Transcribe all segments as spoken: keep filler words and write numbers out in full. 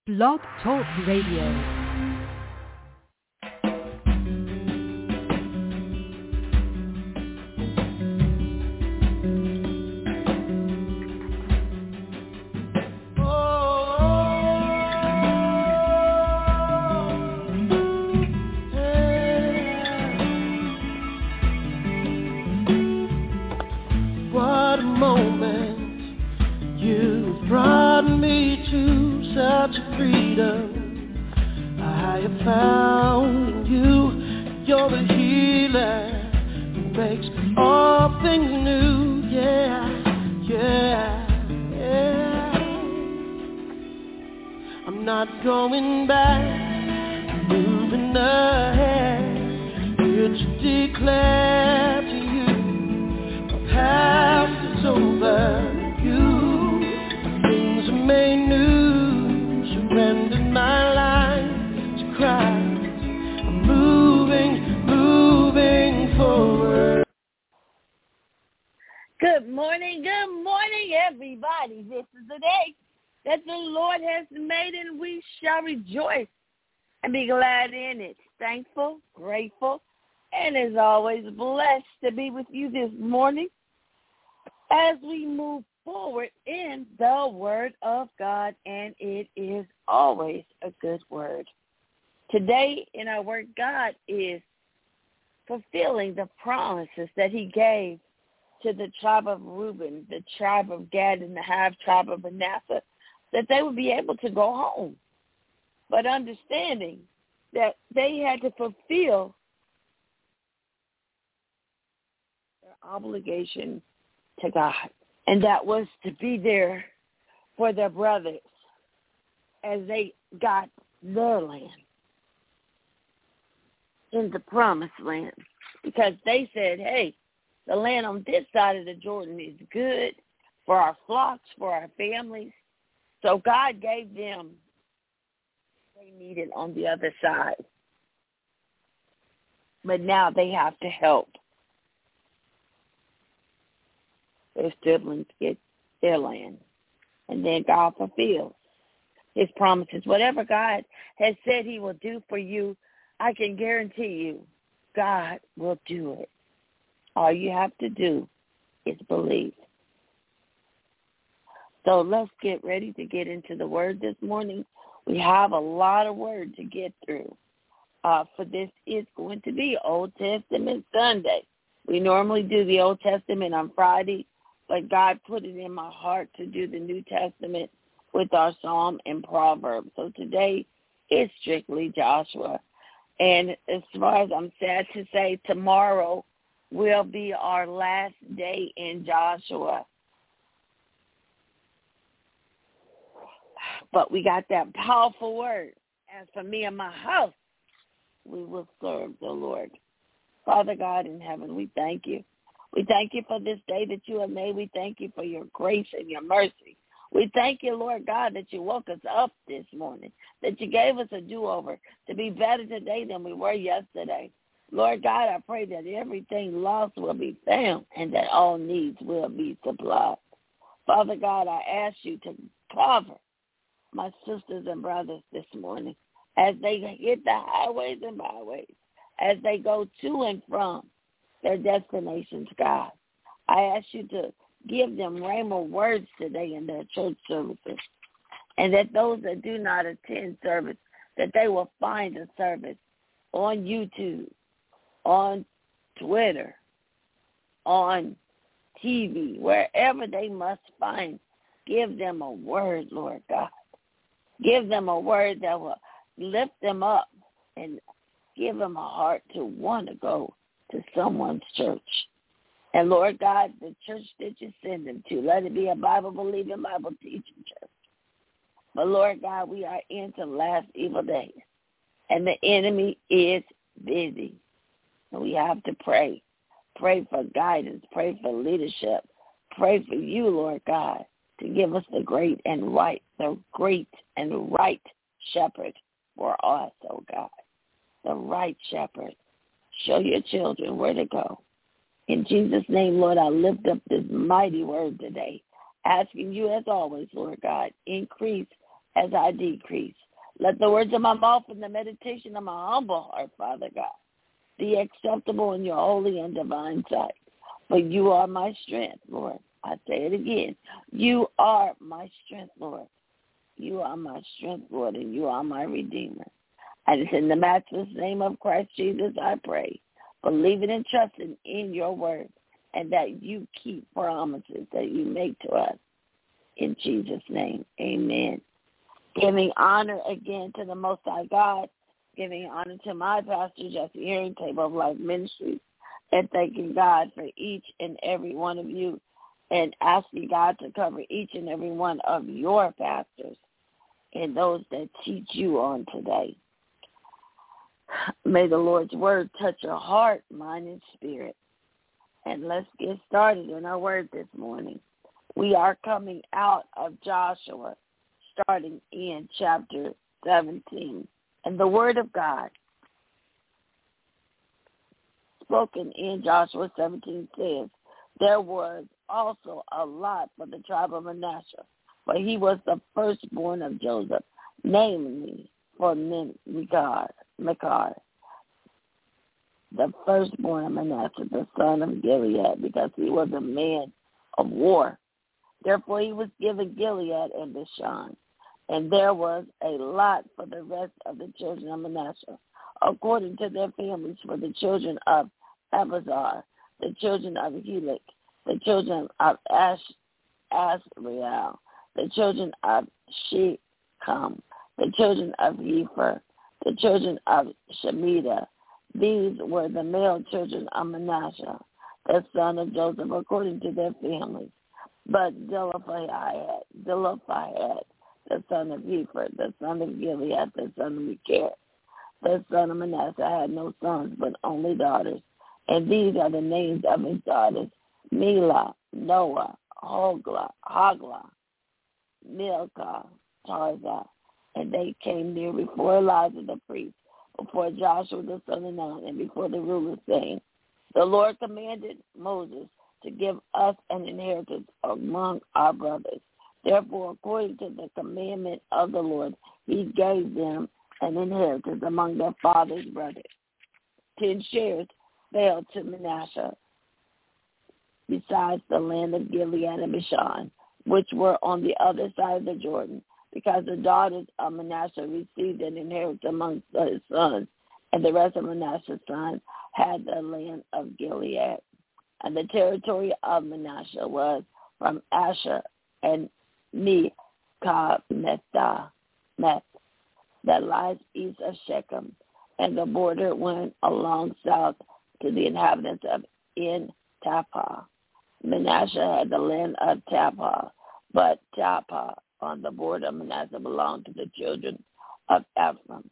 Blog Talk Radio. Rejoice and be glad in it. Thankful, grateful, and as always, blessed to be with you this morning as we move forward in the Word of God, and it is always a good word. Today in our Word, God is fulfilling the promises that he gave to the tribe of Reuben, the tribe of Gad, and the half tribe of Manasseh, that they would be able to go home. But understanding that they had to fulfill their obligation to God, and that was to be there for their brothers as they got their land in the promised land. Because they said, hey, the land on this side of the Jordan is good for our flocks, for our families. So God gave them they needed on the other side. But now they have to help their siblings get their land. And then God fulfills his promises. Whatever God has said he will do for you, I can guarantee you God will do it. All you have to do is believe. So let's get ready to get into the word this morning. We have a lot of word to get through. Uh, for this is going to be Old Testament Sunday. We normally do the Old Testament on Friday, but God put it in my heart to do the New Testament with our Psalm and Proverbs. So today is strictly Joshua. And as far as I'm sad to say, tomorrow will be our last day in Joshua. But we got that powerful word. As for me and my house, we will serve the Lord. Father God in heaven, we thank you. We thank you for this day that you have made. We thank you for your grace and your mercy. We thank you, Lord God, that you woke us up this morning, that you gave us a do-over to be better today than we were yesterday. Lord God, I pray that everything lost will be found and that all needs will be supplied. Father God, I ask you to cover my sisters and brothers this morning as they hit the highways and byways, as they go to and from their destinations, God. I ask you to give them rhema words today in their church services, and that those that do not attend service, that they will find a service on YouTube, on Twitter, on T V, wherever they must find. Give them a word, Lord God. Give them a word that will lift them up and give them a heart to want to go to someone's church. And, Lord God, the church that you send them to, let it be a Bible-believing, Bible-teaching church. But, Lord God, we are into last evil days, and the enemy is busy. And we have to pray. Pray for guidance. Pray for leadership. Pray for you, Lord God, to give us the great and right, the great and right shepherd for us, oh God. The right shepherd. Show your children where to go. In Jesus' name, Lord, I lift up this mighty word today, asking you as always, Lord God, increase as I decrease. Let the words of my mouth and the meditation of my humble heart, Father God, be acceptable in your holy and divine sight. For you are my strength, Lord. I say it again. You are my strength, Lord. You are my strength, Lord, and you are my Redeemer. And it's in the matchless name of Christ Jesus I pray, believing and trusting in your word, and that you keep promises that you make to us. In Jesus' name, amen. Giving honor again to the Most High God, giving honor to my pastor, Jesse Hearing, Table of Life Ministries, and thanking God for each and every one of you, and asking God to cover each and every one of your pastors and those that teach you on today. May the Lord's word touch your heart, mind, and spirit. And let's get started in our word this morning. We are coming out of Joshua, starting in chapter seventeen. And the word of God spoken in Joshua seventeen says, there was also a lot for the tribe of Manasseh, for he was the firstborn of Joseph, namely for Machir, Machir, the firstborn of Manasseh, the son of Gilead, because he was a man of war. Therefore he was given Gilead and Bashan. And there was a lot for the rest of the children of Manasseh, according to their families, for the children of Abazar, the children of Helik, the children of Ash, Asriel, the children of Shechem, the children of Epher, the children of Shemitah. These were the male children of Manasseh, the son of Joseph, according to their families. But Zelophehad, Zelophehad, the son of Epher, the son of Gilead, the son of Machir, the son of Manasseh, had no sons, but only daughters. And these are the names of his daughters: Milah, Noah, Hoglah, Hoglah, Milcah, Tarzah. And they came near before Elijah the priest, before Joshua the son of Nun, and before the rulers, saying, the Lord commanded Moses to give us an inheritance among our brothers. Therefore, according to the commandment of the Lord, he gave them an inheritance among their father's brothers. Ten shares fell to Manasseh, besides the land of Gilead and Bashan, which were on the other side of the Jordan, because the daughters of Manasseh received an inheritance amongst his sons, and the rest of Manasseh's sons had the land of Gilead. And the territory of Manasseh was from Asher and Mechah, Meth, that lies east of Shechem, and the border went along south to the inhabitants of En Tapah. Manasseh had the land of Tapah, but Tapah on the border of Manasseh belonged to the children of Ephraim,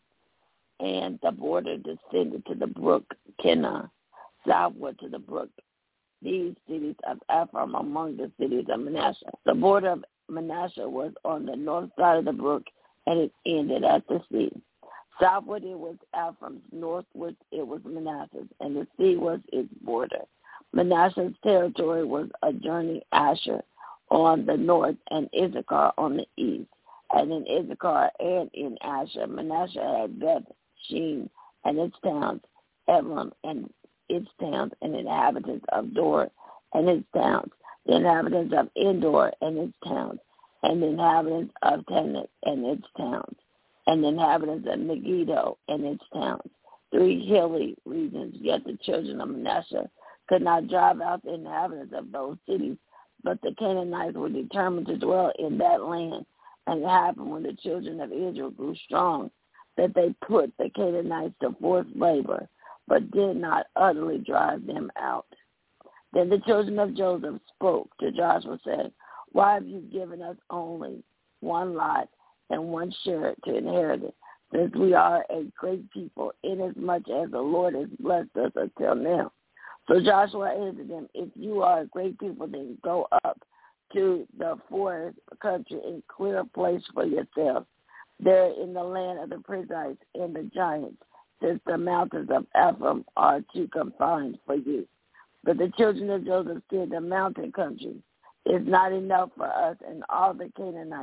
and the border descended to the brook Kinah, southward to the brook. These cities of Ephraim among the cities of Manasseh. The border of Manasseh was on the north side of the brook, and it ended at the sea. Southward it was Ephraim's, northward it was Manasseh's, and the sea was its border. Manasseh's territory was adjoining Asher on the north and Issachar on the east. And in Issachar and in Asher, Manasseh had Beth Shean and its towns, Elam and its towns, and inhabitants of Dor and its towns, the inhabitants of Endor and its towns, and the inhabitants of Tanit and its towns, and the inhabitants of Megiddo and its towns, three hilly regions. Yet the children of Manasseh could not drive out the inhabitants of those cities, but the Canaanites were determined to dwell in that land. And it happened when the children of Israel grew strong that they put the Canaanites to forced labor, but did not utterly drive them out. Then the children of Joseph spoke to Joshua, saying, why have you given us only one lot and one share to inherit it, since we are a great people, inasmuch as the Lord has blessed us until now? So Joshua answered them, if you are a great people, then go up to the forest country and clear a place for yourselves there in the land of the Perizzites and the giants, since the mountains of Ephraim are too confined for you. But the children of Joseph said, the mountain country is not enough for us and all the Canaanites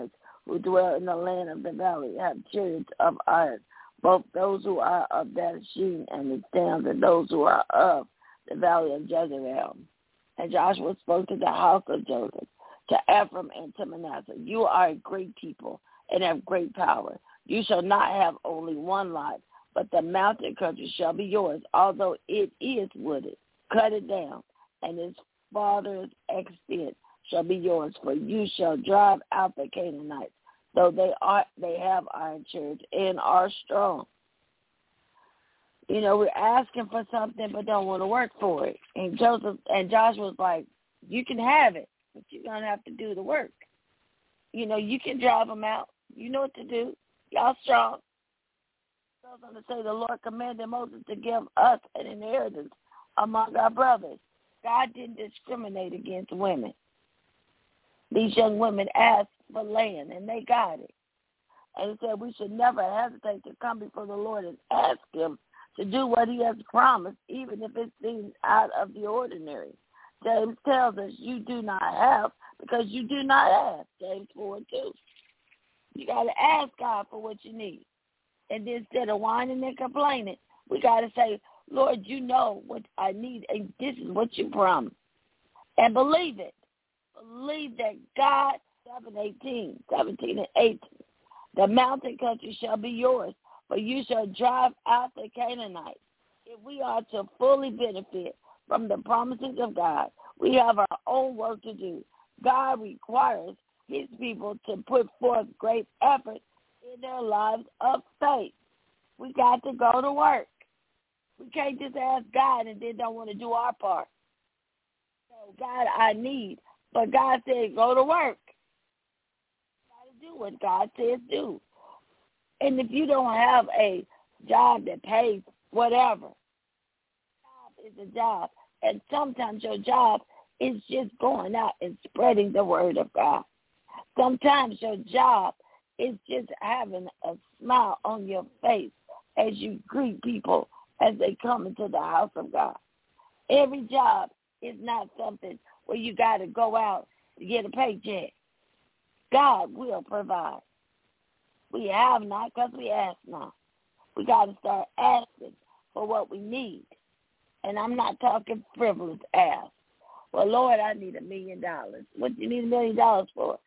who dwell in the land of the valley have chariots of iron, both those who are of Dasheen and its towns, and those who are of the valley of Jezreel. And Joshua spoke to the house of Joseph, to Ephraim and to Manasseh, you are a great people and have great power. You shall not have only one lot, but the mountain country shall be yours, although it is wooded. Cut it down, and its farthest extent shall be yours, for you shall drive out the Canaanites, though they are they have iron chariots and are strong. You know, we're asking for something but don't want to work for it. And Joseph and Joshua was like, you can have it, but you're going to have to do the work. You know, you can drive them out. You know what to do. Y'all strong. So I was going to say the Lord commanded Moses to give us an inheritance among our brothers. God didn't discriminate against women. These young women asked for land, and they got it. And he said we should never hesitate to come before the Lord and ask him to do what he has promised, even if it seems out of the ordinary. James tells us you do not have because you do not ask. James four and two. You got to ask God for what you need. And then instead of whining and complaining, we got to say, Lord, you know what I need, and this is what you promised. And believe it. Believe that God, seven eighteen, seventeen and eighteen, the mountain country shall be yours, for you shall drive out the Canaanites. If we are to fully benefit from the promises of God, we have our own work to do. God requires his people to put forth great effort in their lives of faith. We got to go to work. We can't just ask God and then don't want to do our part. So, God, I need. But God said, go to work. You got to do what God says do. And if you don't have a job that pays whatever, job is a job. And sometimes your job is just going out and spreading the word of God. Sometimes your job is just having a smile on your face as you greet people as they come into the house of God. Every job is not something where you got to go out to get a paycheck. God will provide. We have not because we ask not. We got to start asking for what we need. And I'm not talking frivolous ask. Well, Lord, I need a million dollars. What do you need a million dollars for?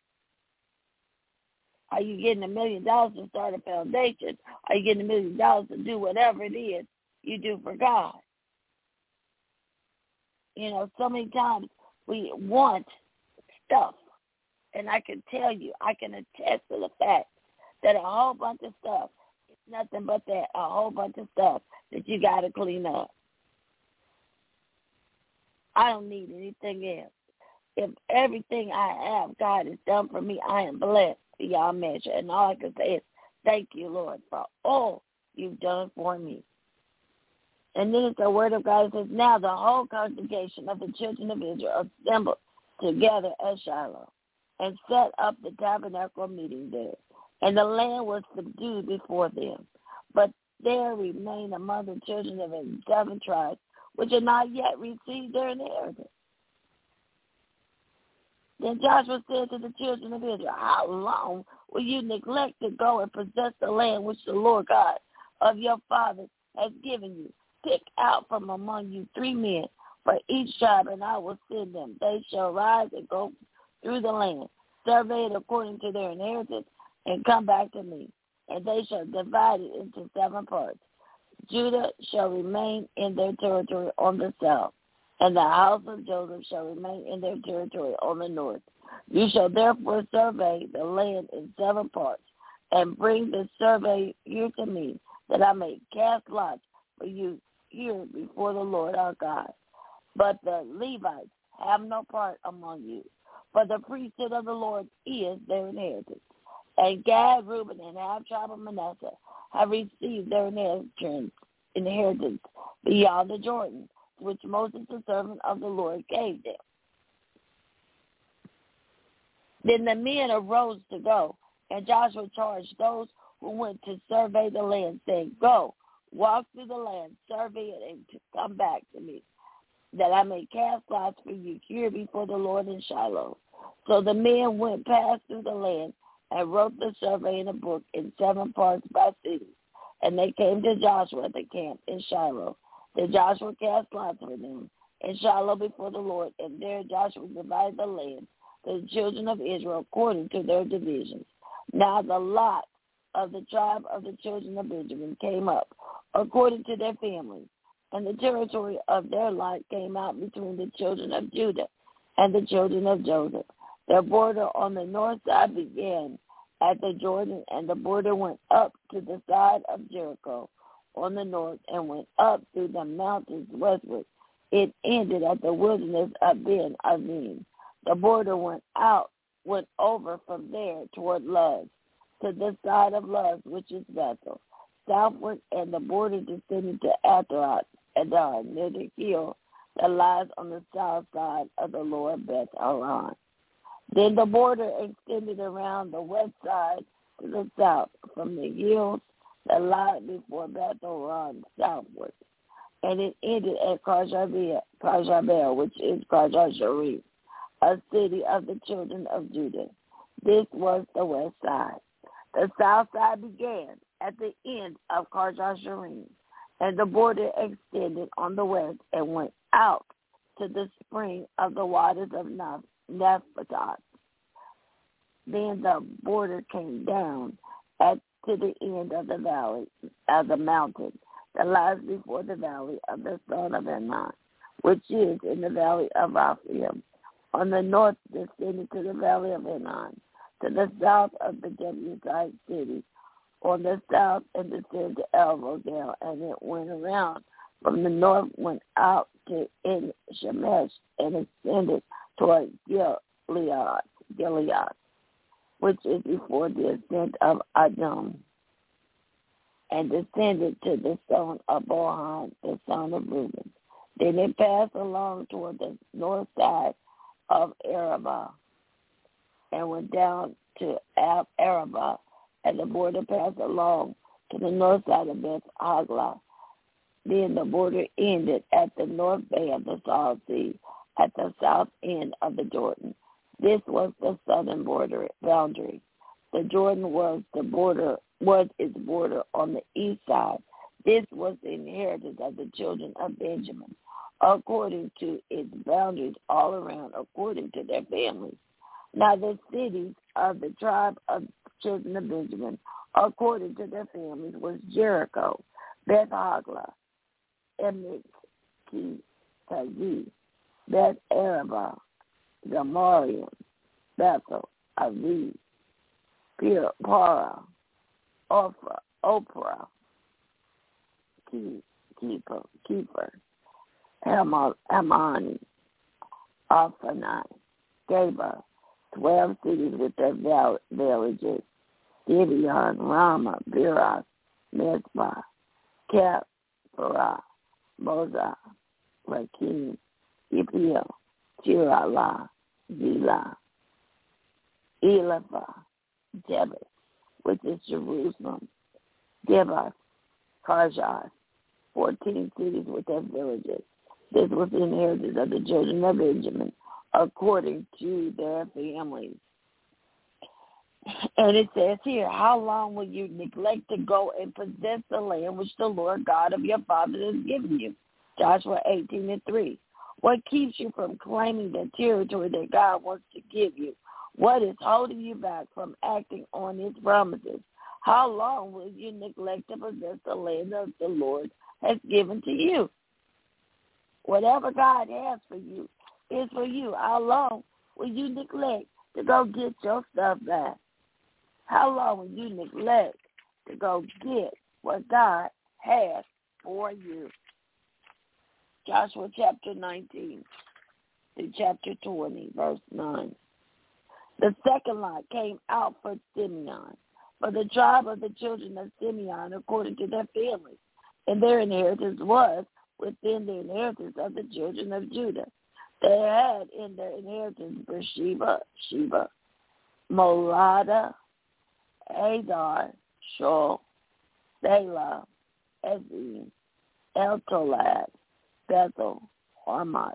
Are you getting a million dollars to start a foundation? Are you getting a million dollars to do whatever it is you do for God? You know, so many times we want stuff. And I can tell you, I can attest to the fact that a whole bunch of stuff is nothing but that, a whole bunch of stuff that you got to clean up. I don't need anything else. If everything I have, God has done for me, I am blessed beyond measure. And all I can say is, thank you, Lord, for all you've done for me. And then the word of God says, now the whole congregation of the children of Israel assembled together at Shiloh and set up the tabernacle meeting there. And the land was subdued before them. But there remained among the children of the seven tribes which had not yet received their inheritance. Then Joshua said to the children of Israel, how long will you neglect to go and possess the land which the Lord God of your fathers has given you? Pick out from among you three men for each tribe, and I will send them. They shall rise and go through the land, survey it according to their inheritance, and come back to me. And they shall divide it into seven parts. Judah shall remain in their territory on the south, and the house of Joseph shall remain in their territory on the north. You shall therefore survey the land in seven parts, and bring the survey here to me, that I may cast lots for you here before the Lord our God. But the Levites have no part among you, for the priesthood of the Lord is their inheritance. And Gad, Reuben, and half tribe of Manasseh have received their inheritance, inheritance beyond the Jordan, which Moses, the servant of the Lord, gave them. Then the men arose to go, and Joshua charged those who went to survey the land, saying, go, walk through the land, survey it, and to come back to me, that I may cast lots for you here before the Lord in Shiloh. So the men went past through the land and wrote the survey in a book in seven parts by city. And they came to Joshua at the camp in Shiloh. Then Joshua cast lots for them in Shiloh before the Lord, and there Joshua divided the land to the children of Israel according to their divisions. Now the lot of the tribe of the children of Benjamin came up according to their families, and the territory of their lot came out between the children of Judah and the children of Joseph. Their border on the north side began at the Jordan, and the border went up to the side of Jericho on the north and went up through the mountains westward. It ended at the wilderness of Ben Avim. The border went out, went over from there toward Luz, to the side of Luz, which is Bethel, southward, and the border descended to Athroth Adar, near the hill that lies on the south side of the lower Beth Horon. Then the border extended around the west side to the south, from the hills that lie before Beth Horon southward, and it ended at Karjabel, which is Karjasharim, a city of the children of Judah. This was the west side. The south side began at the end of Karjasharim, and the border extended on the west and went out to the spring of the waters of Naphtali. Then the border came down at to the end of the valley of the mountain that lies before the valley of the son of Ammon, which is in the valley of Rephaim. On the north descended to the valley of Ammon, to the south of the Jebusite city, on the south, and descended to Elvogel, and it went around from the north, went out to En Shemesh, and ascended toward Gilead, Gilead, which is before the ascent of Adom, and descended to the son of Bohan, the son of Reuben. Then it passed along toward the north side of Arabah, and went down to Ab Arabah, and the border passed along to the north side of Beth Haglah. Then the border ended at the north bay of the Salt Sea, at the south end of the Jordan. This was the southern border boundary. The Jordan was the border was its border on the east side. This was the inheritance of the children of Benjamin, according to its boundaries all around, according to their families. Now the cities of the tribe of children of Benjamin, according to their families, was Jericho, Beth Haglah, Emek Keziz, Beth Arabah, Gamarium, Bethel, Aviv, Para, Ophrah, Oprah, Keeper, Keeper, Hamani, Alphanai, Geba, twelve cities with their villages, Gibeon, Ramah, Biras, Mizpah, Kephirah, Moza, Rakim, Ephiel, Tirala, Zillah, Elepha, Jebus, which is Jerusalem, Gibbas, Karjas, fourteen cities with their villages. This was the inheritance of the children of Benjamin, according to their families. And it says here, how long will you neglect to go and possess the land which the Lord God of your fathers has given you? Joshua eighteen and three. What keeps you from claiming the territory that God wants to give you? What is holding you back from acting on his promises? How long will you neglect to possess the land that the Lord has given to you? Whatever God has for you is for you. How long will you neglect to go get your stuff back? How long will you neglect to go get what God has for you? Joshua chapter nineteen to chapter twenty, verse nine. The second lot came out for Simeon, for the tribe of the children of Simeon, according to their families, and their inheritance was within the inheritance of the children of Judah. They had in their inheritance Beersheba, Sheba, Molada, Adar, Shul, Selah, Ezim, Eltolad, Bethel, Hormat,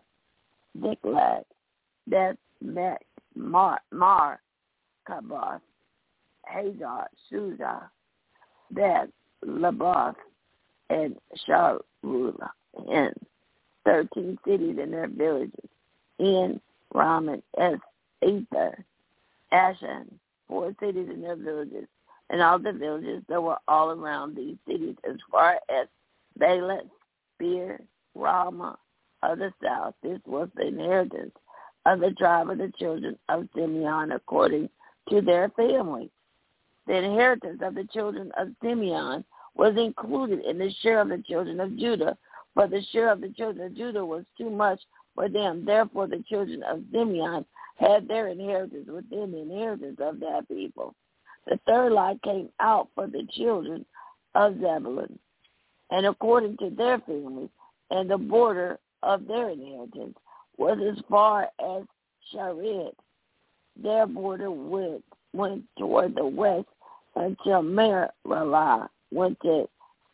Ziklag, Beth Met, Mar, Mar, Kabath, Hagar, Shuzah, Beth, Labath, and Sharula, and thirteen cities and their villages, in Raman, Es, Ether, Ashan, four cities and their villages, and all the villages that were all around these cities as far as Baalath, Beer, Ramah of the south. This was the inheritance of the tribe of the children of Simeon according to their families. The inheritance of the children of Simeon was included in the share of the children of Judah, for the share of the children of Judah was too much for them. Therefore the children of Simeon had their inheritance within the inheritance of that people. The third lot came out for the children of Zebulun, and according to their families, and the border of their inheritance was as far as Sharid. Their border went, went toward the west until Meralah went to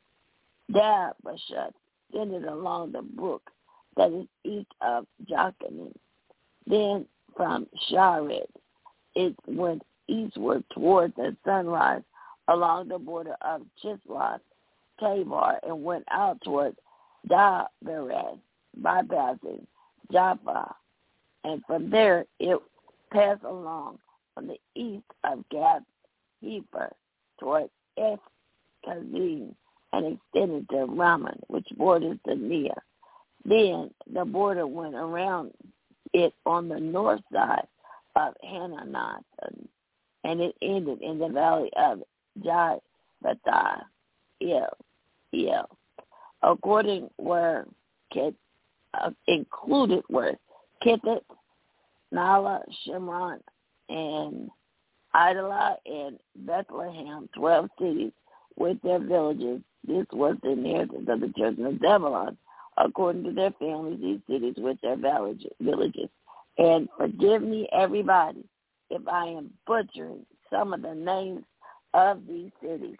Dabasheth, extended along the brook that is east of Jokneam. Then from Sharid it went eastward toward the sunrise along the border of Chisloth, Tabor, and went out toward Daberat, bypassing Jaffa, and from there it passed along on the east of Gath Hefer toward Eth Kazim and extended to Raman, which borders the Nia. Then the border went around it on the north side of Hananath, and it ended in the valley of Jai-Bathah, El, El. According where Kit, uh, included were Kittith, Nala, Shimron, and Idalah, and Bethlehem, twelve cities with their villages. This was the inheritance of the children of Zebulun, according to their families, these cities with their villages. And forgive me, everybody, if I am butchering some of the names of these cities.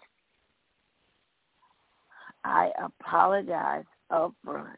I apologize up front.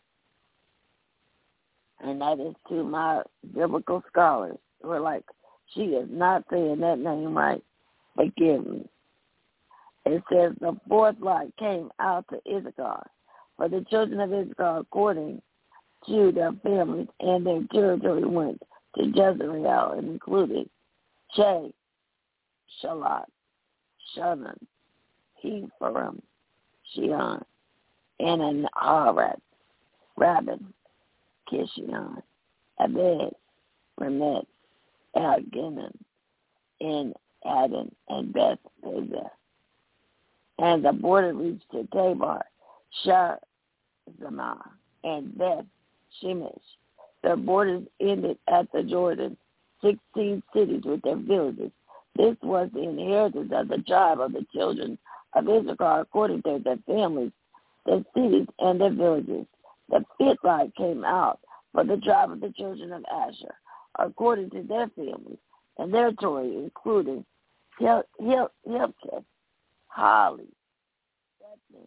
And that is to my biblical scholars who are like, she is not saying that name right. Forgive me. It says the fourth lot came out to Issachar, for the children of Issachar according to their families, and their territory went to Jezreel and included Che, Shalat, Shunan, Hepharim, Shion, and Anharat, Rabbin, Kishion, Abed, Remet, Elginan, in Adon, and Beth Pezer. And the border reached to Tabor, Shar-Zamah, and Beth Shemesh. Their borders ended at the Jordan, sixteen cities with their villages. This was the inheritance of the tribe of the children of Issachar according to their families, their cities, and their villages. The fifth lot came out for the tribe of the children of Asher, according to their families, and their territory, including Hil- Hil- Hilkith, Holly, Bethlehem,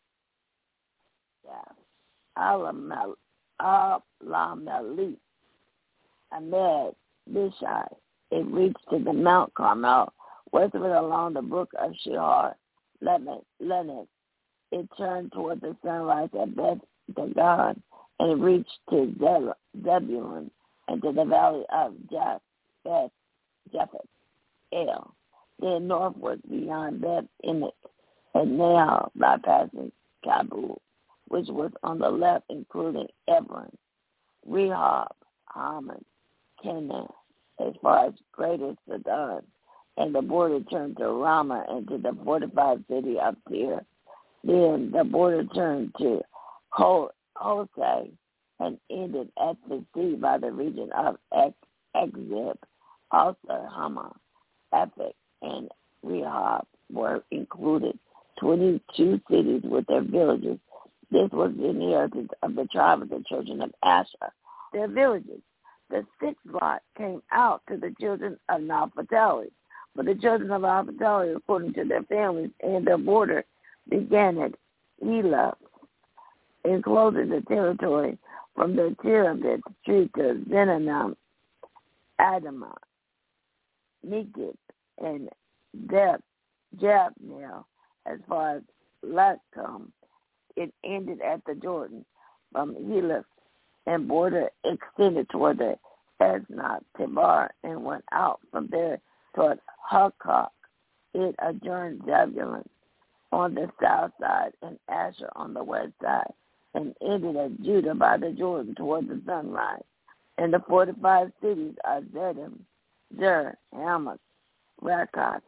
Alamelech, Alamelech, Ahmed, Bishai. It reached to the Mount Carmel, westward along the brook of Shihar, Lenet. It turned toward the sunrise at Beth Dagon, and it reached to Zebulun and to the valley of Beth Japheth El. Then northward beyond Beth Emek, and now bypassing Kabul, which was on the left, including Hebron, Rehob, Hammon, Canaan, as far as Greater Sidon, and the border turned to Ramah and to the fortified city of Tyre. Then the border turned to Hosea and ended at the sea by the region of Exzib. Also Hamath, Ephek, and Rehob were included, twenty-two cities with their villages. This was the inheritance of the tribe of the children of Asher, their villages. The sixth lot came out to the children of Naphtali, for the children of Naphtali, according to their families, and their border began at Elah, enclosing the territory from the Tirabith tree to Zenanam, Adamah, Negib, and depth, Jabnel, as far as Lakum. It ended at the Jordan from Heleph, and border extended toward the Esnot Tibar and went out from there toward Hukkok. It adjourned Zebulun on the south side and Asher on the west side, and ended at Judah by the Jordan toward the sunrise. And the fortified cities are Zedem, Zer, Hamath, Rakat,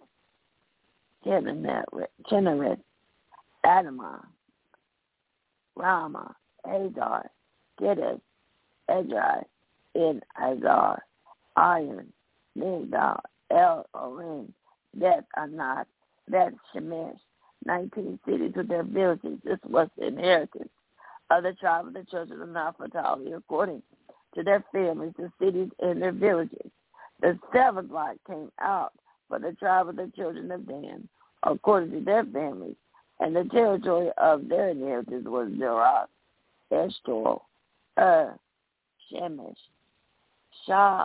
Chinnereth, Adamah, Ramah, Hazar, Giddes, Edrei, En Azar, Iron, Migdal, El Orim, Beth Anat, Beth Shemesh, nineteen cities with their villages. This was the inheritance of the tribe of the children of Naphtali, according to their families, the cities and their villages. The seventh lot came out for the tribe of the children of Dan, according to their families, and the territory of their inheritance was Zeroth, Eshtaol, Ur, Shemesh, Shah,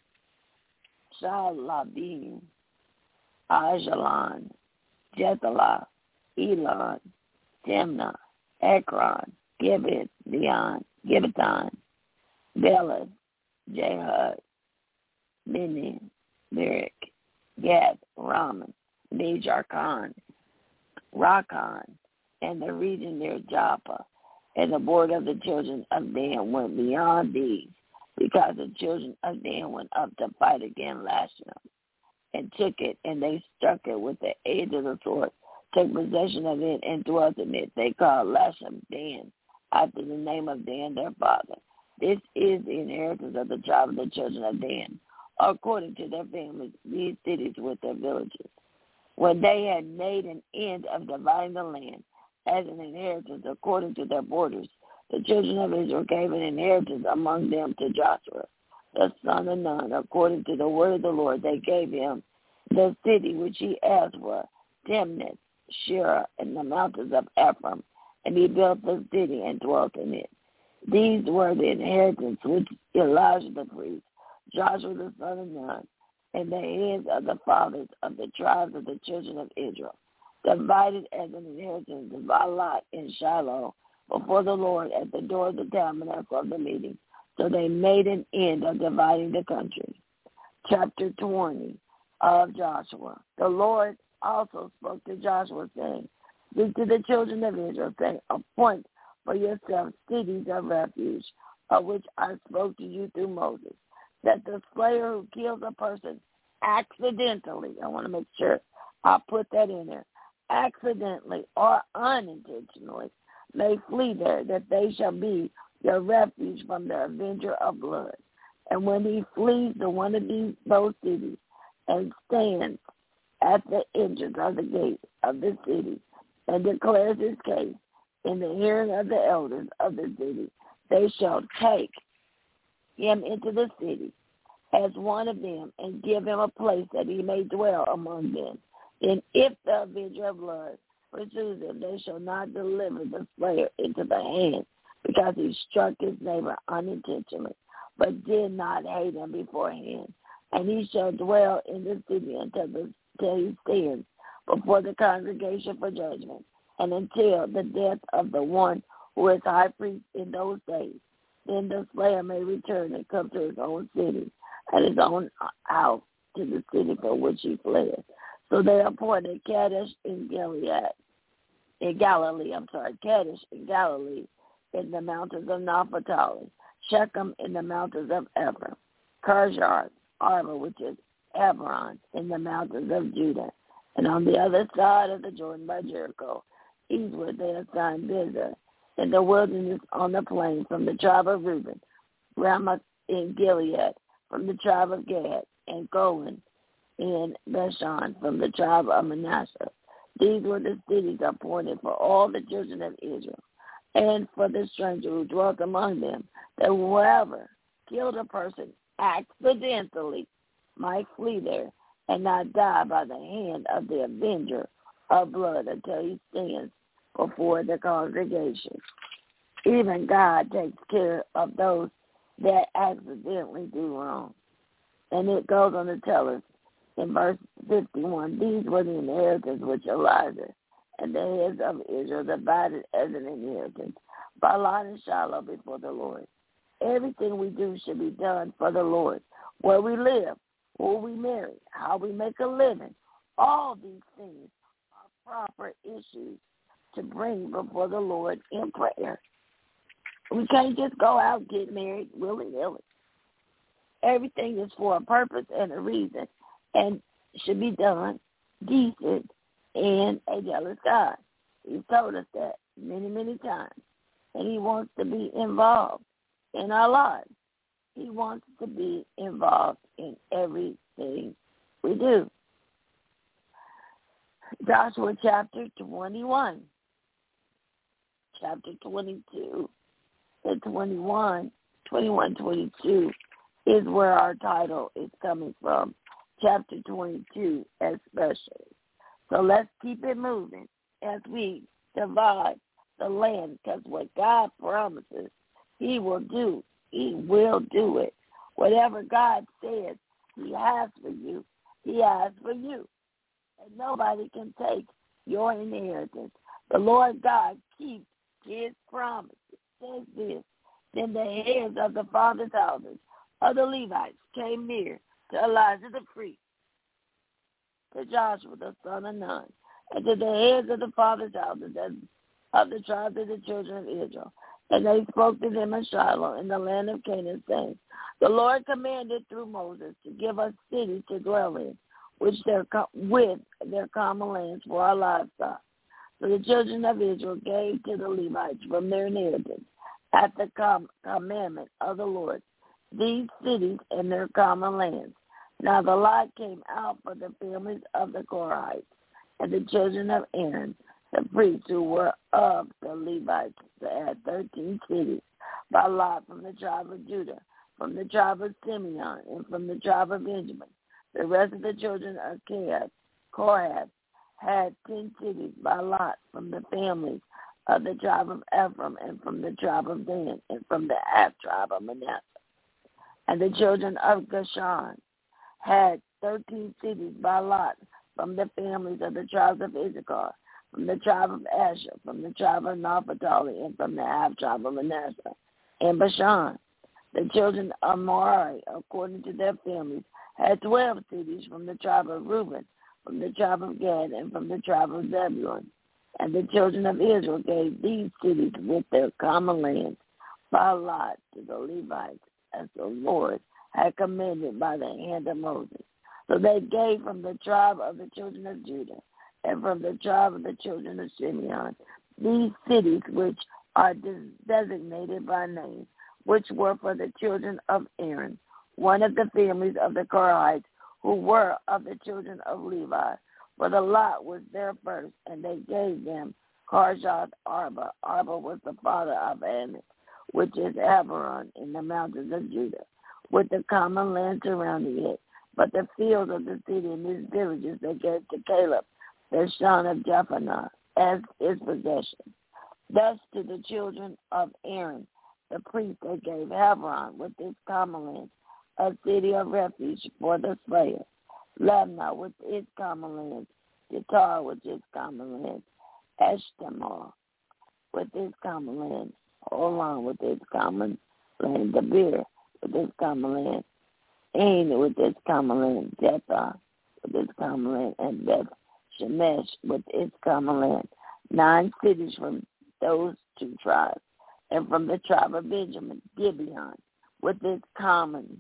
Shalabim, Ajalon, Jethalah, Elon, Timnah, Ekron, Gibbeth, Leon, Gibbeton, Belad, Jehud, Mini, Lyric, Gad, Raman, Mejarkon, Rakon, and the region near Joppa. And the border of the children of Dan went beyond these, because the children of Dan went up to fight against Lashem, and took it, and they struck it with the edge of the sword, took possession of it, and dwelt in it. They called Lashem Dan, after the name of Dan their father. This is the inheritance of the tribe of the children of Dan, according to their families, these cities with their villages. When they had made an end of dividing the land as an inheritance according to their borders, the children of Israel gave an inheritance among them to Joshua, the son of Nun, according to the word of the Lord. They gave him the city which he asked for, Timnath, Shirah, and the mountains of Ephraim, and he built the city and dwelt in it. These were the inheritance which Elijah the priest, Joshua the son of Nun, and the heads of the fathers of the tribes of the children of Israel, divided as an inheritance by lot in Shiloh before the Lord at the door of the tabernacle of the meeting. So they made an end of dividing the country. Chapter twenty of Joshua. The Lord also spoke to Joshua, saying, Speak to the children of Israel, saying, Appoint for yourselves cities of refuge, of which I spoke to you through Moses, that the slayer who kills a person accidentally, I want to make sure I put that in there, accidentally or unintentionally, may flee there, that they shall be your refuge from the avenger of blood. And when he flees to one of these those cities and stands at the entrance of the gate of the city and declares his case in the hearing of the elders of the city, they shall take him into the city as one of them and give him a place that he may dwell among them. And if the avenger of blood pursues him, they shall not deliver the slayer into the hand, because he struck his neighbor unintentionally, but did not hate him beforehand. And he shall dwell in the city until, the, until he stands before the congregation for judgment, and until the death of the one who is high priest in those days. Then the slayer may return and come to his own city and his own house, to the city for which he fled. So they appointed Kadesh in Gilead, in Galilee, I'm sorry, Kadesh in Galilee, in the mountains of Naphtali, Shechem in the mountains of Ephraim, Kirjath, Arba, which is Hebron, in the mountains of Judah, and on the other side of the Jordan by Jericho, eastward they assigned Bezah, in the wilderness on the plain from the tribe of Reuben, Ramoth in Gilead from the tribe of Gad, and Golan in Bashan from the tribe of Manasseh. These were the cities appointed for all the children of Israel, and for the stranger who dwelt among them, that whoever killed a person accidentally might flee there and not die by the hand of the avenger of blood until he stands before the congregation. Even God takes care of those that accidentally do wrong. And it goes on to tell us In verse fifty-one, these were the inheritance which Elijah and the heads of Israel divided as an inheritance by lot and Shiloh before the Lord. Everything we do should be done for the Lord. Where we live, who we marry, how we make a living, all these things are proper issues to bring before the Lord in prayer. We can't just go out and get married willy-nilly. Everything is for a purpose and a reason and should be done decent and a jealous God. He's told us that many, many times. And he wants to be involved in our lives. He wants to be involved in everything we do. Joshua chapter twenty-one, chapter twenty-two, and twenty-one, twenty-one, twenty-two is where our title is coming from. Chapter twenty-two especially. So let's keep it moving as we divide the land, because what God promises, he will do. He will do it. Whatever God says he has for you, he has for you. And nobody can take your inheritance. The Lord God keeps his promises. Says this, then the heads of the fathers' houses of the Levites came near to Elijah the priest, to Joshua the son of Nun, and to the heads of the fathers' houses of the tribes of the children of Israel. And they spoke to them in Shiloh in the land of Canaan, saying, the Lord commanded through Moses to give us cities to dwell in, which their with their common lands for our livestock. So the children of Israel gave to the Levites from their inheritance at the com- commandment of the Lord these cities and their common lands. Now the lot came out for the families of the Korahites and the children of Aaron, the priests who were of the Levites, had thirteen cities by lot from the tribe of Judah, from the tribe of Simeon, and from the tribe of Benjamin. The rest of the children of Kohath, Kohath had ten cities by lot from the families of the tribe of Ephraim, and from the tribe of Dan, and from the half tribe of Manasseh. And the children of Geshon had thirteen cities by lot from the families of the tribes of Issachar, from the tribe of Asher, from the tribe of Naphtali, and from the half tribe of Manasseh. And Bashan, the children of Merari, according to their families, had twelve cities from the tribe of Reuben, from the tribe of Gad, and from the tribe of Zebulun. And the children of Israel gave these cities with their common lands by lot to the Levites, as the Lord had commanded by the hand of Moses. So they gave from the tribe of the children of Judah and from the tribe of the children of Simeon these cities which are designated by name, which were for the children of Aaron, one of the families of the Korahites, who were of the children of Levi. For the lot was their first, and they gave them Karjath Arba. Arba was the father of Anak, which is Abaron in the mountains of Judah, with the common land surrounding it. But the fields of the city and its villages they gave to Caleb, the son of Jephunneh, as his possession. Thus to the children of Aaron, the priest, they gave Hebron with its common land, a city of refuge for the slayer, Libnah with its common land, Jettar with its common land, Eshtemoa with its common land, Holon with its common land, Debir with its common land, Ain with its common land, Jetha with its common land, and Beth Shemesh with its common land. Nine cities from those two tribes, and from the tribe of Benjamin, Gibeon with its common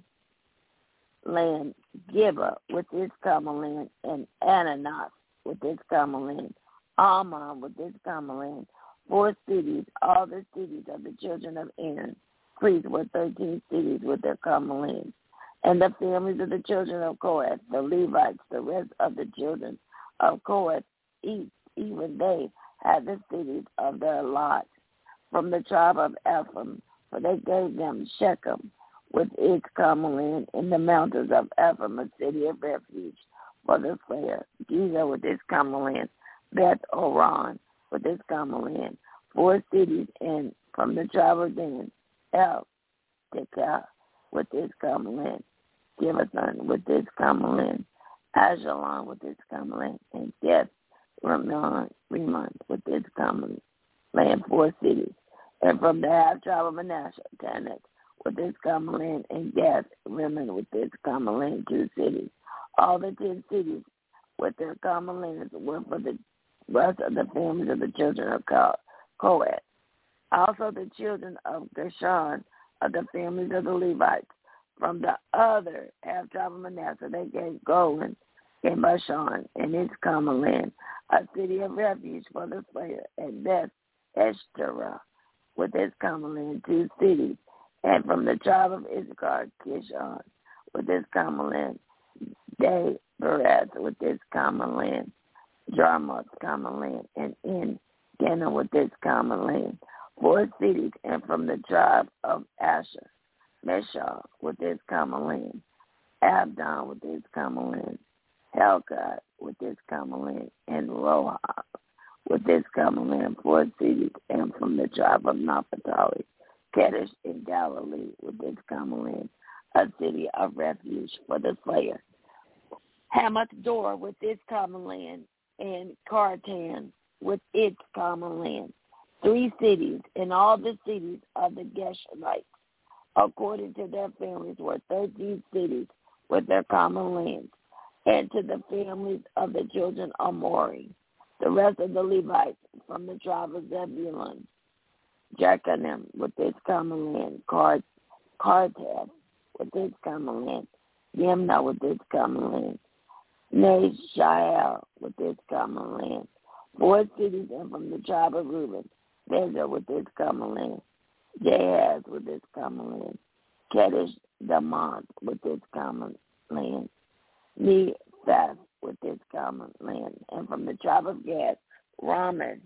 land, Gibeah with its common land, and Ananoth with its common land, Almon with its common land. Four cities, all the cities of the children of Aaron, priests, were thirteen cities with their common land. And the families of the children of Kohath, the Levites, the rest of the children of Kohath, each, even they had the cities of their lot. From the tribe of Ephraim, for they gave them Shechem with its common land in the mountains of Ephraim, a city of refuge for the slayer, Giza with its common land, Beth Oron with its common land, four cities, and from the tribe of Dan, El Tekah with its common land, Gibbethon with its common land, Ajalon with its common land, and Gath Rimmon, Rimmon with its common land, four cities. And from the half tribe of Manasseh, Tanakh with its common land, and Gath Rimmon with its common land, two cities. All the ten cities with their common lands were for the rest of the families of the children of Kohath. Also the children of Gershon of the families of the Levites. From the other half tribe of Manasseh, they gave Golan in Bashan and its common land, a city of refuge for the slayer, and Beth Eshterah with its common land, two cities. And from the tribe of Issachar, Kishon with its common land, De Bereth with its common land, Jarmuth's common land, and En Gena with its common land, four cities. And from the tribe of Asher, Meshach with its common land, Abdon with its common land, Helkat with its common land, and Rohab with its common land, four cities. And from the tribe of Naphtali, Kedesh in Galilee with its common land, a city of refuge for the slayer. Hamath Dor with its common land, and Kartan with its common land, three cities. And all the cities of the Gershonites, according to their families, were thirteen cities with their common lands. And to the families of the children of Mori, the rest of the Levites from the tribe of Zebulun, Jekanim with its common land, Kart, Kartath with its common land, Yemna with its common land, Neshael with its common land, four cities. And from the tribe of Reuben, Bezah with its common land, Jahaz with its common land, Kedesh Damont with its common land, Nephath with its common land. And from the tribe of Gad, Raman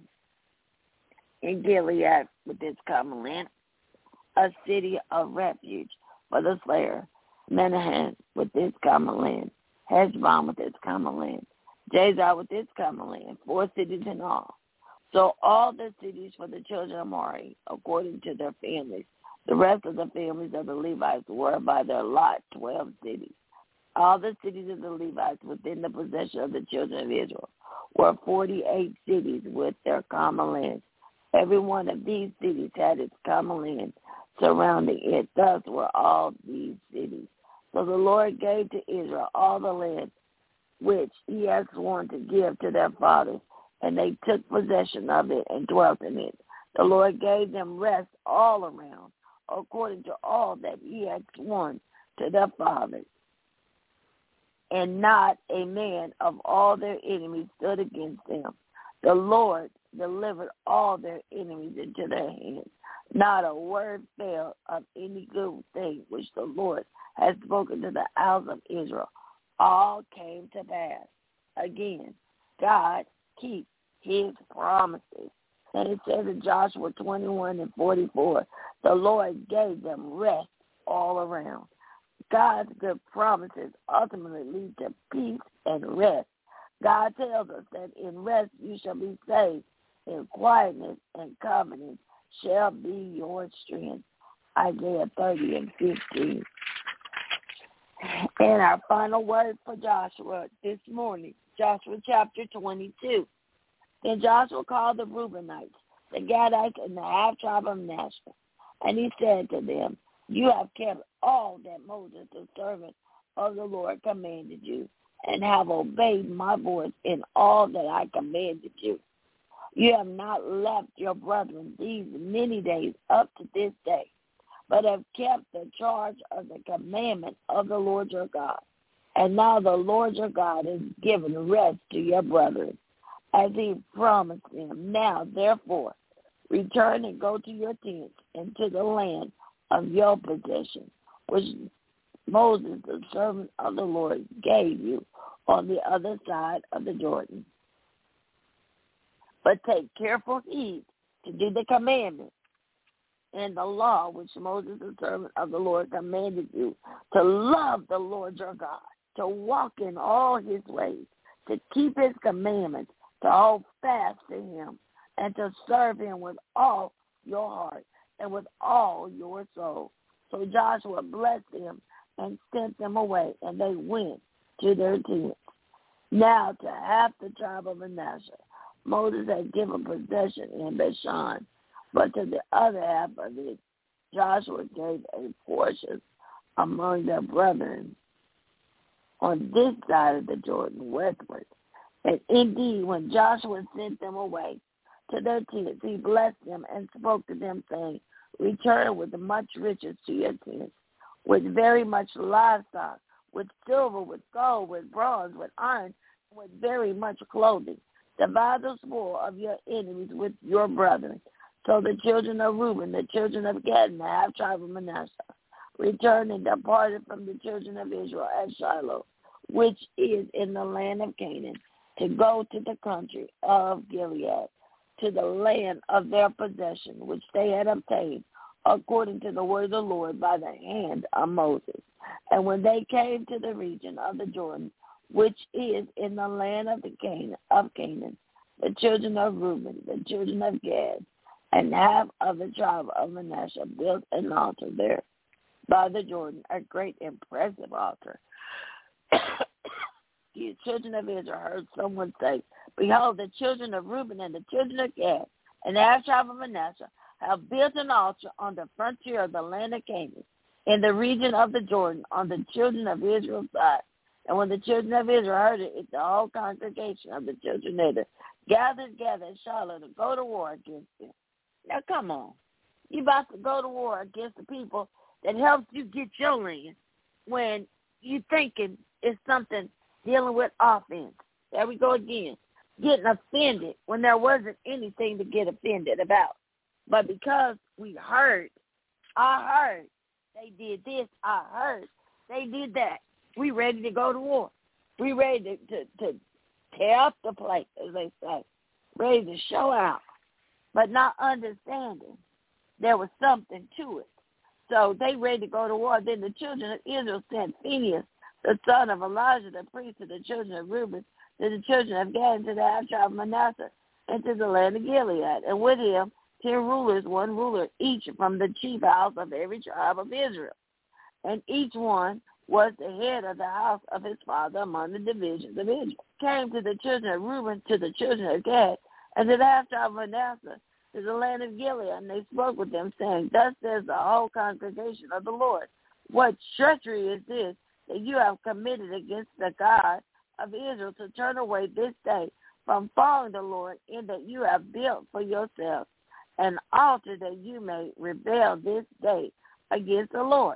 in Gilead with its common land, a city of refuge for the slayer, Menahan with its common land, Heshbon with its common land, Jazar with its common land, four cities in all. So all the cities for the children of Mori, according to their families, the rest of the families of the Levites were by their lot twelve cities. All the cities of the Levites within the possession of the children of Israel were forty-eight cities with their common lands. Every one of these cities had its common land surrounding it. Thus were all these cities. So the Lord gave to Israel all the land which he had sworn to give to their fathers, and they took possession of it and dwelt in it. The Lord gave them rest all around, according to all that he had sworn to their fathers. And not a man of all their enemies stood against them. The Lord delivered all their enemies into their hands. Not a word fell of any good thing which the Lord had spoken to the house of Israel. All came to pass. Again, God keeps his promises. And it says in Joshua twenty-one and forty-four, the Lord gave them rest all around. God's good promises ultimately lead to peace and rest. God tells us that in rest you shall be saved, in quietness and confidence shall be your strength. Isaiah thirty and fifteen. And our final word for Joshua this morning, Joshua chapter twenty-two. Then Joshua called the Reubenites, the Gadites, and the half tribe of Manasseh, and he said to them, you have kept all that Moses, the servant of the Lord, commanded you, and have obeyed my voice in all that I commanded you. You have not left your brethren these many days up to this day, but have kept the charge of the commandment of the Lord your God. And now the Lord your God has given rest to your brethren, as he promised them. Now, therefore, return and go to your tents and to the land of your possession, which Moses, the servant of the Lord, gave you on the other side of the Jordan. But take careful heed to do the commandment and the law which Moses, the servant of the Lord, commanded you, to love the Lord your God, to walk in all his ways, to keep his commandments, to hold fast to him, and to serve him with all your heart and with all your soul. So Joshua blessed them and sent them away, and they went to their tents. Now to half the tribe of Manasseh, Moses had given possession in Bashan, but to the other half of it, Joshua gave a portion among their brethren on this side of the Jordan westward. And indeed, when Joshua sent them away to their tents, he blessed them and spoke to them, saying, return with much riches to your tents, with very much livestock, with silver, with gold, with bronze, with iron, with very much clothing. Divide the spoil of your enemies with your brethren. So the children of Reuben, the children of Gad, and the half tribe of Manasseh returned and departed from the children of Israel at Shiloh, which is in the land of Canaan, to go to the country of Gilead, to the land of their possession, which they had obtained, according to the word of the Lord by the hand of Moses. And when they came to the region of the Jordan, which is in the land of the Canaan, of Canaan, the children of Reuben, the children of Gad, and half of the tribe of Manasseh built an altar there by the Jordan, a great impressive altar. The children of Israel heard someone say, behold, the children of Reuben and the children of Gad and the half tribe of Manasseh have built an altar on the frontier of the land of Canaan, in the region of the Jordan, on the children of Israel's side. And when the children of Israel heard it, the whole congregation of the children of Israel gathered together at Shiloh to go to war against them. Now, come on. You about to go to war against the people that helped you get your land when you thinking it's something dealing with offense. There we go again. Getting offended when there wasn't anything to get offended about. But because we heard, I heard, they did this, I heard, they did that. We ready to go to war. We ready to, to, to tear up the place, as they say. Ready to show out. But not understanding there was something to it. So they ready to go to war. Then the children of Israel sent Phinehas, the son of Elijah, the priest, to the children of Reuben, to the children of Gad, and to the half tribe of Manasseh, and to the land of Gilead. And with him ten rulers, one ruler each from the chief house of every tribe of Israel. And each one was the head of the house of his father among the divisions of Israel. Came to the children of Reuben, to the children of Gad, and to the half tribe of Manasseh, to the land of Gilead, and they spoke with them, saying, thus says the whole congregation of the Lord, what treachery is this that you have committed against the God of Israel, to turn away this day from following the Lord, in that you have built for yourselves an altar that you may rebel this day against the Lord?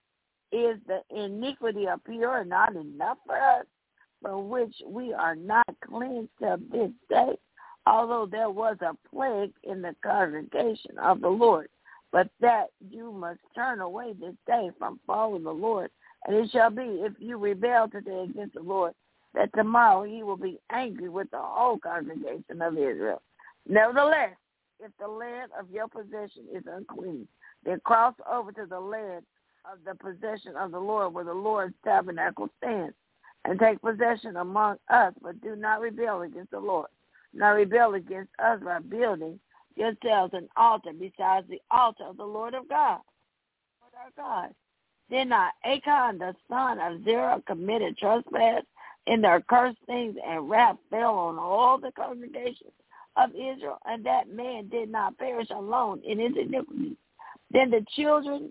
Is the iniquity of pure not enough for us, for which we are not cleansed of this day? Although there was a plague in the congregation of the Lord, but that you must turn away this day from following the Lord. And it shall be, if you rebel today against the Lord, that tomorrow he will be angry with the whole congregation of Israel. Nevertheless, if the land of your possession is unclean, then cross over to the land of the possession of the Lord, where the Lord's tabernacle stands, and take possession among us, but do not rebel against the Lord, nor rebel against us by building yourselves an altar besides the altar of the Lord of God, Lord our God. Then not Achan, the son of Zerah, committed trespass in their cursed things, and wrath fell on all the congregation of Israel, and that man did not perish alone in his iniquity. Then the children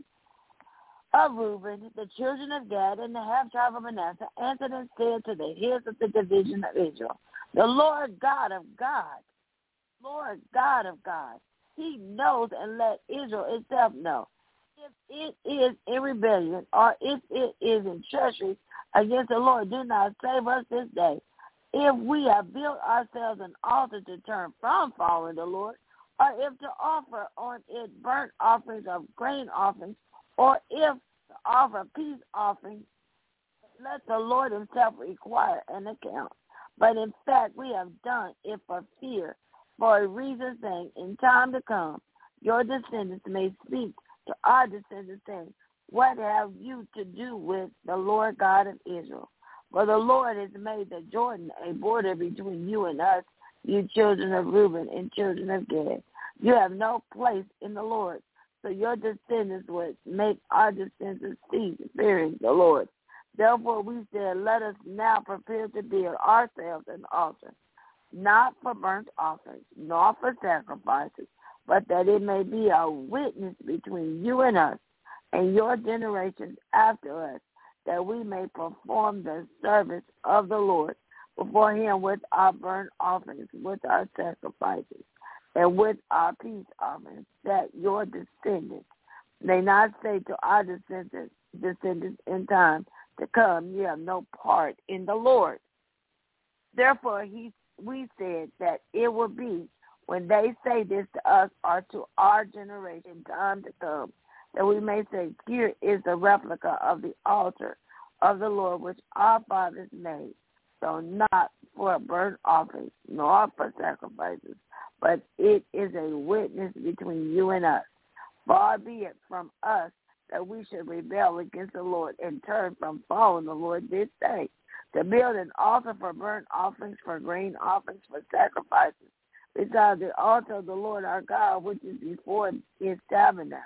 of Reuben, the children of Gad, and the half tribe of Manasseh answered and said to the heads of the division of Israel, the Lord God of God, Lord God of God, he knows, and let Israel itself know. If it is in rebellion, or if it is in treachery against the Lord, do not save us this day. If we have built ourselves an altar to turn from following the Lord, or if to offer on it burnt offerings of grain offerings, or if to offer peace offerings, let the Lord himself require an account. But in fact, we have done it for fear, for a reason, saying, in time to come, your descendants may speak to our descendants, saying, what have you to do with the Lord God of Israel? For the Lord has made the Jordan a border between you and us, you children of Reuben and children of Gad. You have no place in the Lord, so your descendants would make our descendants cease fearing the Lord. Therefore we said, let us now prepare to build ourselves an altar, not for burnt offerings, nor for sacrifices, but that it may be a witness between you and us, and your generations after us, that we may perform the service of the Lord before him with our burnt offerings, with our sacrifices, and with our peace offerings, that your descendants may not say to our descendants, descendants in time to come, you have no part in the Lord. Therefore, he, we said that it will be when they say this to us or to our generation, time to come, that we may say, here is the replica of the altar of the Lord which our fathers made, so not for burnt offerings, nor for sacrifices, but it is a witness between you and us. Far be it from us that we should rebel against the Lord and turn from following the Lord this day, to build an altar for burnt offerings, for grain offerings, for sacrifices, besides the altar of the Lord our God, which is before his tabernacle.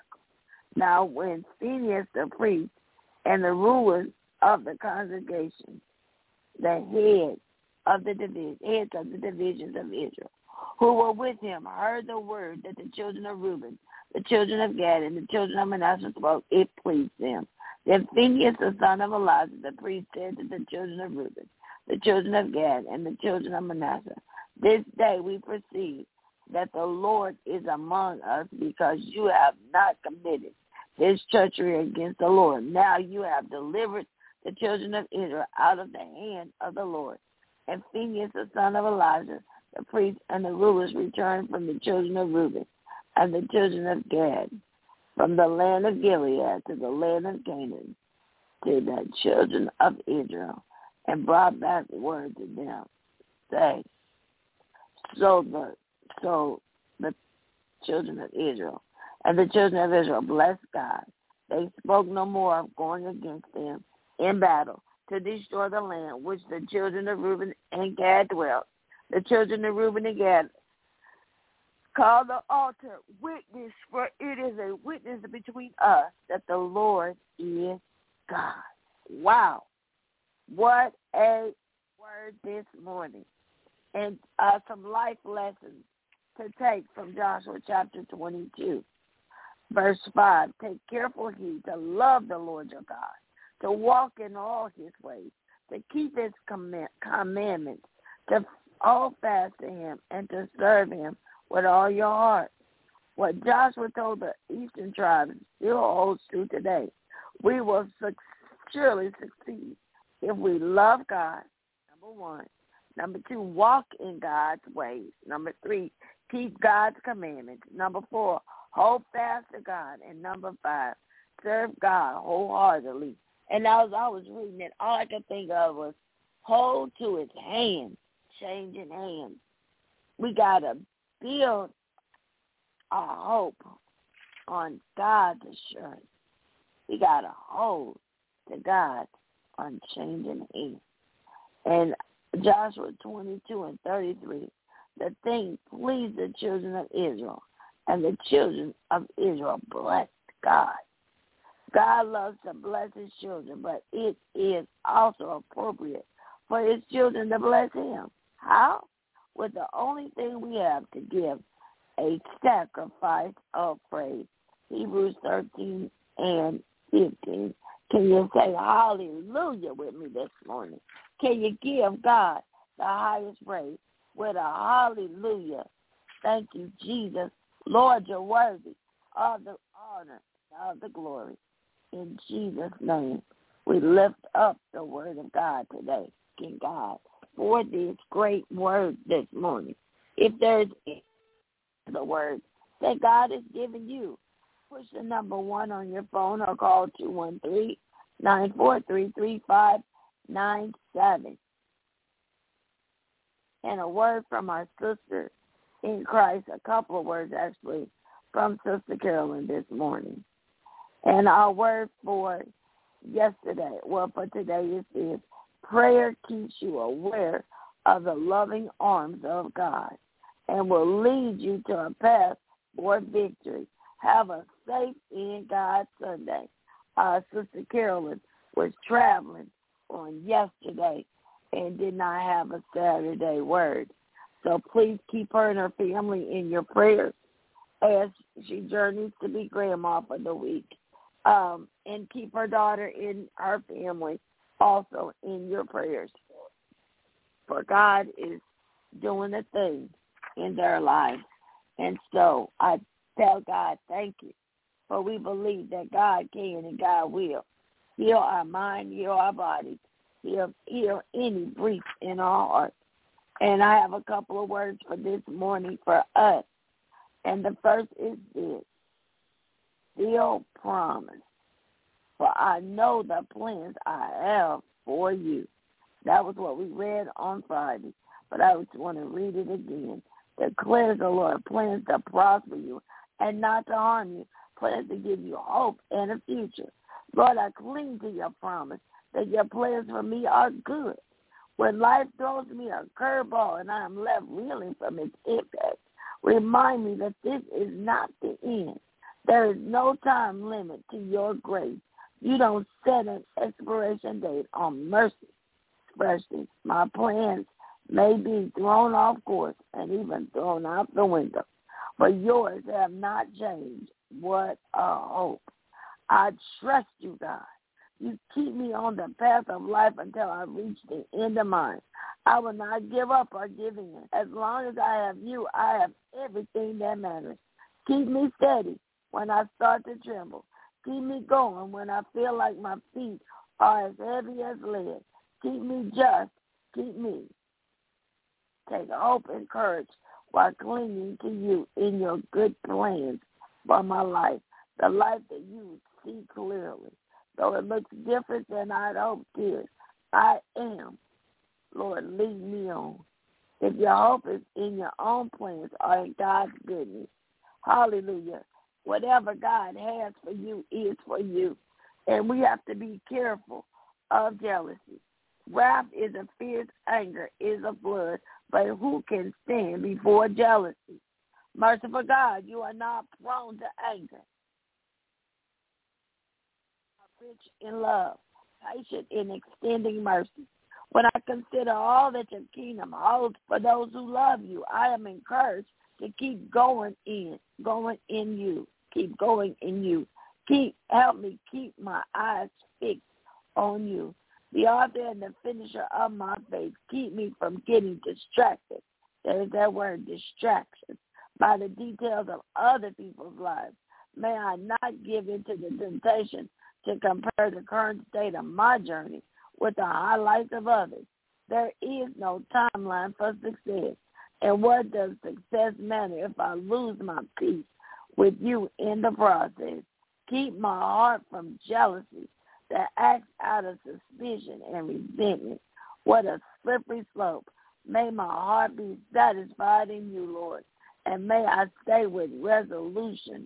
Now when Phinehas the priest and the rulers of the congregation, the heads of the division, heads of the divisions of Israel, who were with him, heard the word that the children of Reuben, the children of Gad, and the children of Manasseh spoke, it pleased them. Then Phinehas, the son of Elijah, the priest, said to the children of Reuben, the children of Gad, and the children of Manasseh, this day we perceive that the Lord is among us, because you have not committed this treachery against the Lord. Now you have delivered the children of Israel out of the hand of the Lord. And Phinehas, the son of Elijah, the priest, and the rulers returned from the children of Reuben and the children of Gad, from the land of Gilead to the land of Canaan, to the children of Israel, and brought back word to them, say, so the so the children of Israel and the children of Israel blessed God. They spoke no more of going against them in battle to destroy the land which the children of Reuben and Gad dwelt. The children of Reuben and Gad called the altar witness, for it is a witness between us that the Lord is God. Wow. What a word this morning. And uh, some life lessons to take from Joshua chapter twenty-two, verse five. Take careful heed to love the Lord your God, to walk in all his ways, to keep his command- commandments, to hold fast to him, and to serve him with all your heart. What Joshua told the eastern tribes still holds true today. We will su- surely succeed if we love God, number one. Number two, walk in God's ways. Number three, keep God's commandments. Number four, hold fast to God. And number five, serve God wholeheartedly. And as I was reading it, all I could think of was hold to his hand, changing hands. We got to build our hope on God's assurance. We got to hold to God on changing hands. And Joshua twenty-two and thirty-three, the thing pleased the children of Israel, and the children of Israel blessed God. God loves to bless his children, but it is also appropriate for his children to bless him. How? With the only thing we have to give, a sacrifice of praise. Hebrews thirteen and fifteen. Can you say hallelujah with me this morning? Can you give God the highest praise with a hallelujah? Thank you, Jesus. Lord, you're worthy of the honor and of the glory. In Jesus' name, we lift up the word of God today. Thank God for this great word this morning. If there's the word that God has given you, push the number one on your phone or call two one three, nine four three, three five nine seven. And a word from our sister in Christ, a couple of words actually from Sister Carolyn this morning. And our word for yesterday, well, for today is this: prayer keeps you aware of the loving arms of God and will lead you to a path for victory. Have a safe in God Sunday. Uh, Sister Carolyn was traveling on yesterday and did not have a Saturday word. So please keep her and her family in your prayers as she journeys to be grandma for the week. Um, and keep her daughter and her family also in your prayers. For God is doing a thing in their lives. And so I tell God, thank you. For we believe that God can and God will heal our mind, heal our bodies, heal, heal any breach in our heart. And I have a couple of words for this morning for us. And the first is this: still promise. For I know the plans I have for you. That was what we read on Friday. But I just want to read it again. Declares the Lord, plans to prosper you and not to harm you, plans to give you hope and a future. Lord, I cling to your promise that your plans for me are good. When life throws me a curveball and I am left reeling from its impact, remind me that this is not the end. There is no time limit to your grace. You don't set an expiration date on mercy. Especially, my plans may be thrown off course and even thrown out the window, but yours have not changed. What a hope. I trust you, God. You keep me on the path of life until I reach the end of mine. I will not give up or give in. As long as I have you, I have everything that matters. Keep me steady when I start to tremble. Keep me going when I feel like my feet are as heavy as lead. Keep me just. Keep me. Take hope and courage while clinging to you in your good plans for my life, the life that you see clearly. Though it looks different than I'd hoped it, I am. Lord, lead me on. If your hope is in your own plans or in God's goodness, hallelujah. Whatever God has for you is for you. And we have to be careful of jealousy. Wrath is a fierce, anger is a flood, but who can stand before jealousy? Merciful God, you are not prone to anger. Rich in love, patient in extending mercy. When I consider all that your kingdom holds for those who love you, I am encouraged to keep going in, going in you, keep going in you. Keep, help me keep my eyes fixed on you, the author and the finisher of my faith. Keep me from getting distracted. There is that word, distraction, by the details of other people's lives. May I not give in to the temptation to compare the current state of my journey with the highlights of others. There is no timeline for success. And what does success matter if I lose my peace with you in the process? Keep my heart from jealousy that acts out of suspicion and resentment. What a slippery slope. May my heart be satisfied in you, Lord, and may I stay with resolution,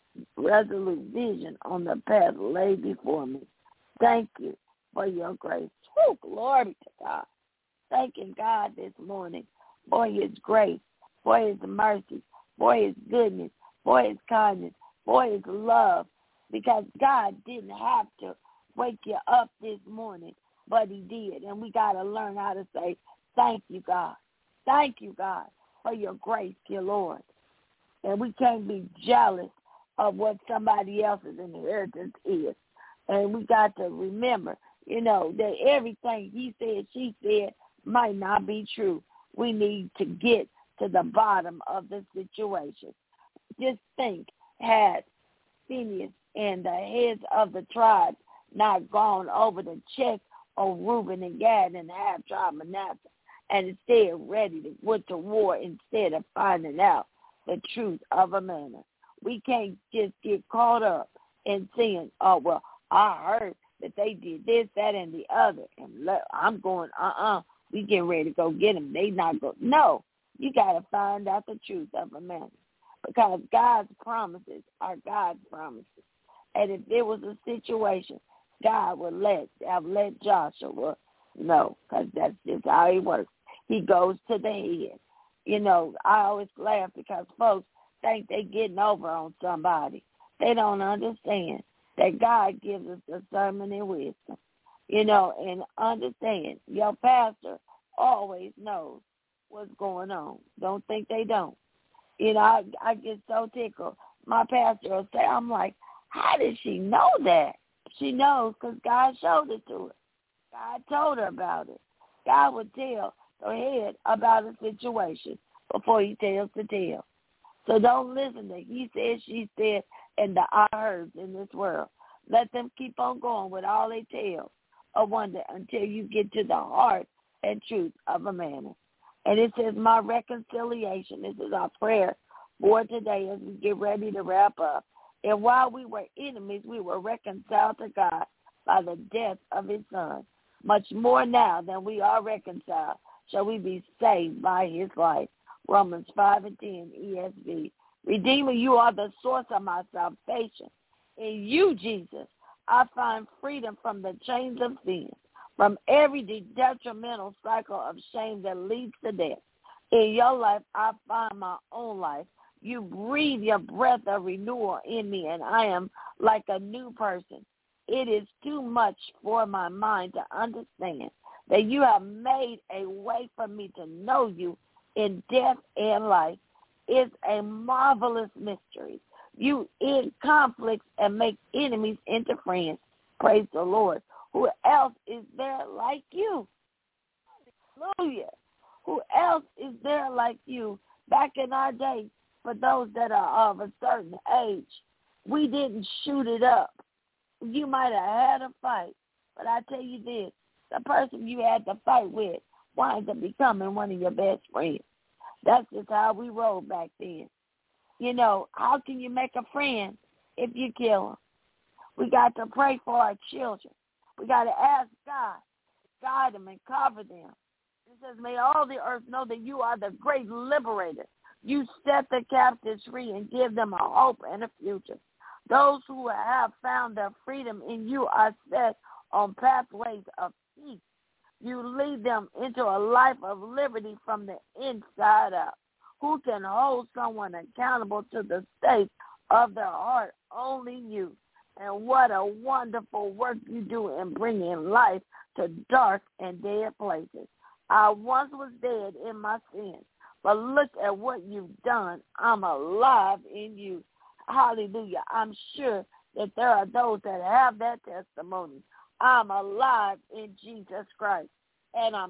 resolute vision on the path laid before me. Thank you for your grace. Woo, glory to God. Thanking God this morning for his grace, for his mercy, for his goodness, for his kindness, for his love, because God didn't have to wake you up this morning, but he did. And we got to learn how to say, thank you, God. Thank you, God, for your grace, dear Lord. And we can't be jealous of what somebody else's inheritance is. And we got to remember, you know, that everything he said, she said, might not be true. We need to get to the bottom of the situation. Just think, had Phineas and the heads of the tribes not gone over to check on Reuben and Gad and half tribe Manasseh, and instead ready to went to war instead of finding out the truth of a matter. We can't just get caught up in saying, oh, well, I heard that they did this, that, and the other, and let, I'm going, uh-uh, we getting ready to go get them. They not go. No, you got to find out the truth of a matter, because God's promises are God's promises. And if there was a situation, God would let, have let Joshua know, because that's just how he works. He goes to the head. You know, I always laugh because folks think they getting over on somebody. They don't understand that God gives us discernment and wisdom. You know, and understand your pastor always knows what's going on. Don't think they don't. You know, I, I get so tickled. My pastor will say, I'm like, how did she know that? She knows because God showed it to her. God told her about it. God would tell the head about a situation before he tells the tail. So don't listen to he said, she said, and the I heards in this world. Let them keep on going with all they tell or wonder until you get to the heart and truth of a matter. And it says, my reconciliation. This is our prayer for today as we get ready to wrap up. And while we were enemies, we were reconciled to God by the death of his son. Much more now than we are reconciled shall we be saved by his life. Romans five and ten, E S V. Redeemer, you are the source of my salvation. In you, Jesus, I find freedom from the chains of sin, from every detrimental cycle of shame that leads to death. In your life, I find my own life. You breathe your breath of renewal in me, and I am like a new person. It is too much for my mind to understand that you have made a way for me to know you in death and life. It's a marvelous mystery. You end conflicts and make enemies into friends. Praise the Lord. Who else is there like you? Hallelujah. Who else is there like you? Back in our day, for those that are of a certain age, we didn't shoot it up. You might have had a fight, but I tell you this, the person you had to fight with winds up becoming one of your best friends. That's just how we rolled back then. You know, how can you make a friend if you kill them? We got to pray for our children. We got to ask God to guide them and cover them. It says, may all the earth know that you are the great liberator. You set the captives free and give them a hope and a future. Those who have found their freedom in you are set on pathways of peace. You lead them into a life of liberty from the inside out. Who can hold someone accountable to the state of their heart? Only you. And what a wonderful work you do in bringing life to dark and dead places. I once was dead in my sins, but look at what you've done. I'm alive in you. Hallelujah. I'm sure that there are those that have that testimony. I'm alive in Jesus Christ, and I'm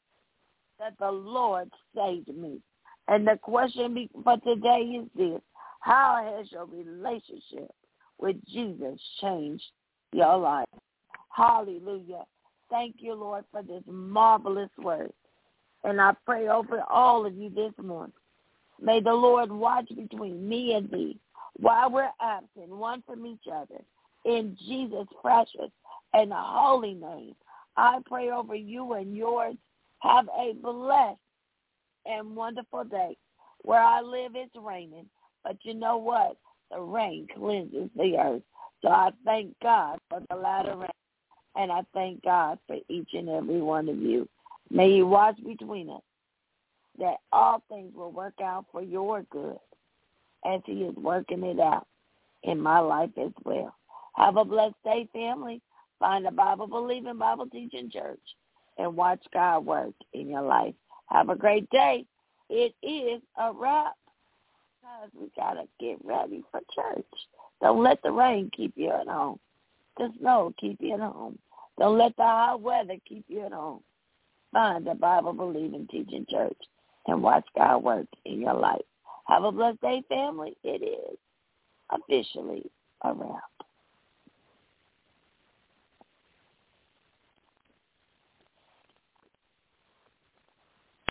that the Lord saved me. And the question for today is this: how has your relationship with Jesus changed your life? Hallelujah. Thank you, Lord, for this marvelous word. And I pray over all of you this morning. May the Lord watch between me and thee while we're absent one from each other. In Jesus' precious and holy name, I pray over you and yours. Have a blessed and wonderful day. Where I live, it's raining. But you know what? The rain cleanses the earth. So I thank God for the latter rain. And I thank God for each and every one of you. May he watch between us, that all things will work out for your good as he is working it out in my life as well. Have a blessed day, family. Find a Bible-believing, Bible-teaching church and watch God work in your life. Have a great day. It is a wrap because we got to get ready for church. Don't let the rain keep you at home. The snow keep you at home. Don't let the hot weather keep you at home. Find a Bible-believing, teaching church and watch God work in your life. Have a blessed day, family. It is officially a wrap.